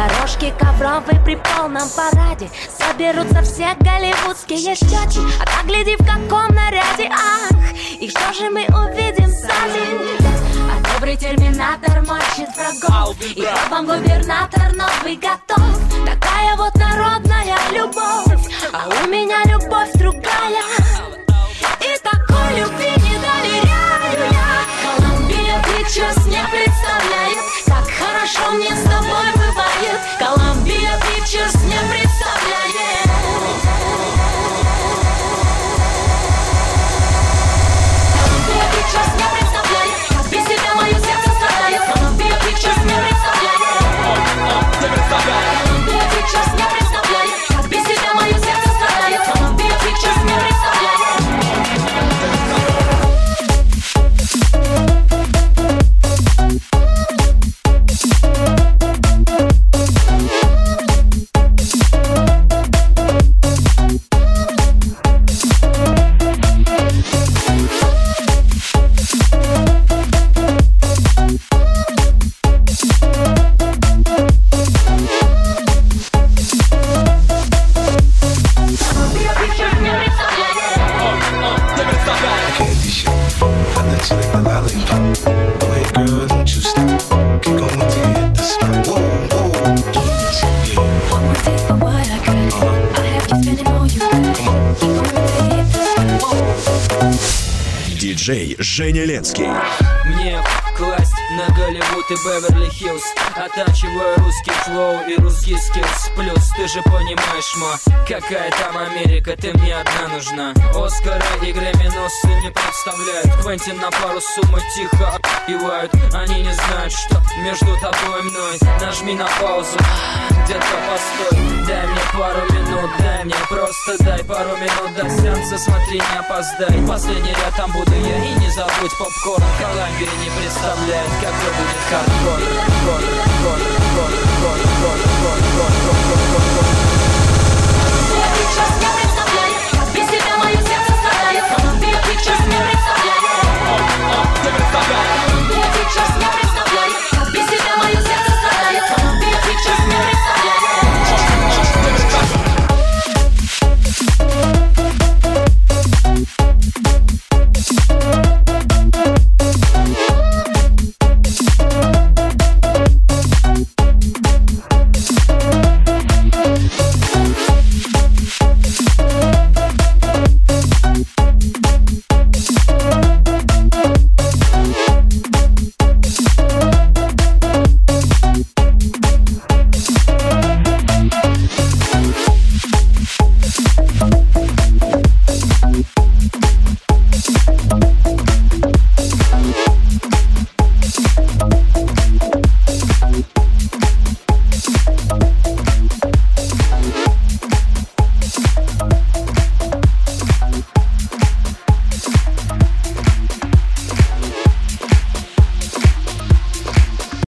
дорожке ковровой при полном параде соберутся все голливудские щеки. А так гляди, в каком наряде, ах, и что же мы увидим сзади? А добрый терминатор мочит врагов, и вам губернатор новый готов. Такая вот народная любовь, а у меня любовь другая. И такой любви не доверяю я. Columbia Pictures не представляет, как хорошо мне с тобой бывает. Columbia Pictures не представляет. Columbia Pictures не представляет, как без тебя мое сердце страдает. Columbia Pictures не представляет. Columbia Pictures не представляет, как без тебя мое сердце страдает. Columbia Pictures не представляет. Диджей Женя Ленский. Мне класть на Голливуд и Беверли-Хиллз, оттачиваю русский флоу и русский скиллс. Плюс ты же понимаешь, ма, какая там Америка, ты мне одна нужна. Оскара и Грэмми-носы не представляют. Квентин на пару суммы тихо отъевают. Они не знают, что между тобой и мной. Нажми на паузу, где-то постой. Дай мне пару минут, дай мне просто дай пару минут до сеанса, смотри, не опоздай. Последний ряд, там буду я, и не забудь попкорн. Columbia не представляет, какой будет хардкор.